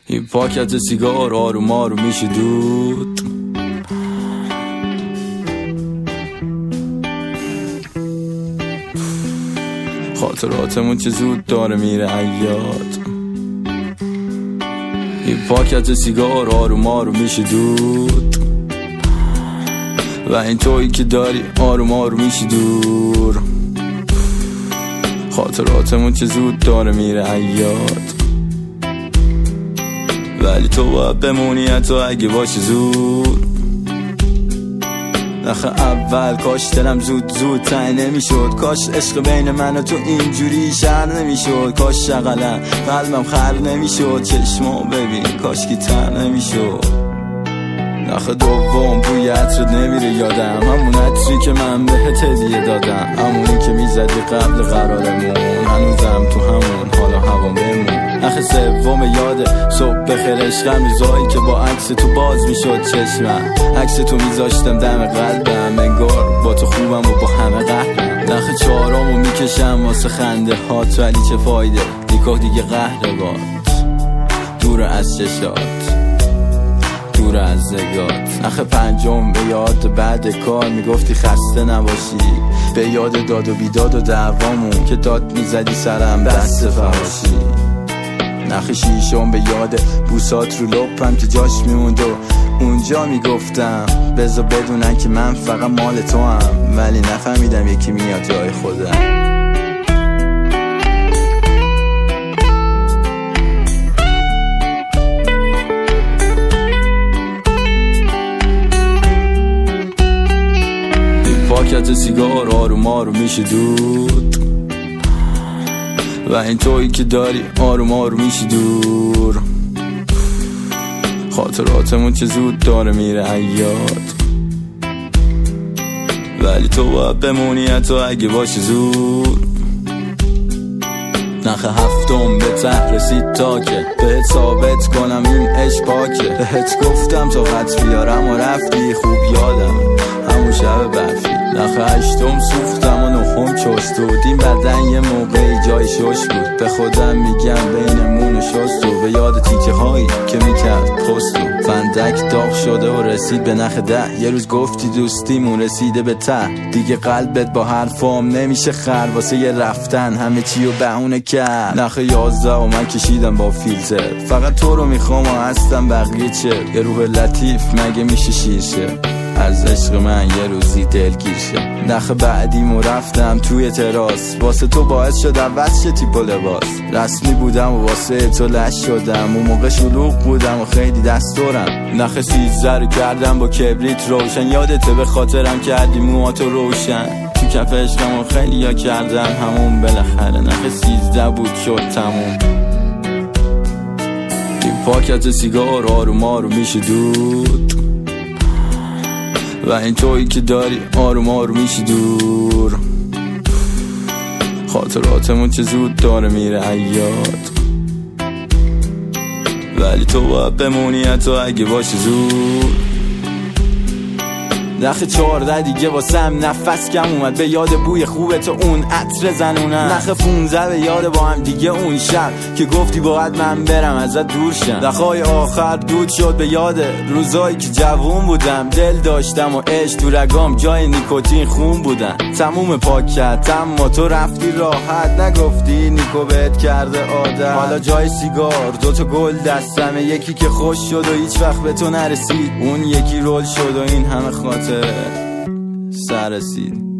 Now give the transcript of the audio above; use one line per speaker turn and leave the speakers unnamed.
این پاکت سیگار آروم آروم میشه دود. خاطراتمون چه زود داره میره عیاد. این پاکت سیگار آروم آروم میشه دود و این تویی که داری آروم آروم میشه دور. خاطراتمون چه زود داره میره عیاد. ولی تو باید بمونی حتی اگه باشی زود. نخه اول کاش دلم زود تنگ نمیشد. کاش عشق بین من و تو اینجوری شر نمیشد. کاش شغلم قلبم خر نمیشد. چشمو ببین کاش کی تر نمیشد. نخه دوم بوی عطرت نمیره یادم. همون عطری که من بهت هدیه دادم. همونی که میزدی قبل قرارمون. هنوزم تو همون حالا هوام بمون. نخه سوم یاده صبح بخیر عشقم. روزایی که با عکس تو باز میشد چشمم. عکس تو میذاشتم دم قلبم. انگار با تو خوبم و با همه قهرم. نخه چهارمو میکشم واسه خنده هات. ولی چه فایده دیگه قهر باد. دور از چشات دور از زگات. نخه پنجم به یاد بعد کار میگفتی خسته نباشی. به یاد داد و بیداد و دعوامون که داد میزدی سرم دست فراشی. نخه شیشم به یاد بوسات رو لپم که جاش میموند و اونجا میگفتم بذار بدونن که من فقط مال تو هم. ولی نفهمیدم یکی میاد جای خودم. پاکت سیگار آروم آروم میشه دود و این تویی که داری آروم آروم میشه دور. خاطراتمون چه زود داره میره عیاد. ولی تو باید بمونی حتی اگه باشی زود. نخه هفتم به ته رسید تا که بهت ثابت کنم این عشق پاکه. بهت گفتم تا خط بیارم و رفتی خوب یادم همون شب برفی. نخه هشتم سوختم و نهم چست بود. این بدن یه موقعی جای شش بود. به خودم میگم بینمون شست و به یاد تیکه هایی که میکرد پست و فندک داغ شده و رسید به نخ 10. یه روز گفتی دوستیمون رسیده به ته. دیگه قلبت با حرفام نمیشه خر. واسه یه رفتن همه چی رو بهونه کرد. نخه 11 و من کشیدم با فیلتر. فقط تو رو میخوام و هستم بقیه چه. یه روح لطیف مگه میشه شیرشه از عشق من یه روزی دلگیر شه. نخه بعدیمو رفتم توی تراس. واسه تو باعث شد عوض شه تیپ و لباس. رسمی بودم و واسه تو لش شدم. اون موقع شلوغ بودم و خیلی دستورم. نخه 13 رو کردم با کبریت روشن. یادته به خاطرم کردی موهاتو روشن. تو کف عشقمو خیلی یا کردن همون بالاخره. نخه 13 بود شد تموم. این پاکت سیگار آروم آروم میشه دود و این تویی که داری آروم آروم میشی دور. خاطراتمون چه زود داره میره عیاد. ولی تو باید بمونی حتی اگه باشی زود. نخه 14 دیگه واسم نفس کم اومد. به یاد بوی خوبه تو اون عطر زنونم. نخه 15 به یاد با هم دیگه اون شب که گفتی باید من برم ازت دور شم. نخه آخر دود شد به یاد روزایی که جوون بودم. دل داشتم و عشق تو رگام جای نیکوتین خون بودن. تموم پاکت اما تو رفتی راحت. نگفتی نیکو بهت کرده عادت. حالا جای سیگار 2 تا گل دستمه. یکی که خوش شد و هیچ وقت به تو نرسید. اون یکی رول شد و این همه خاطر سر رسید.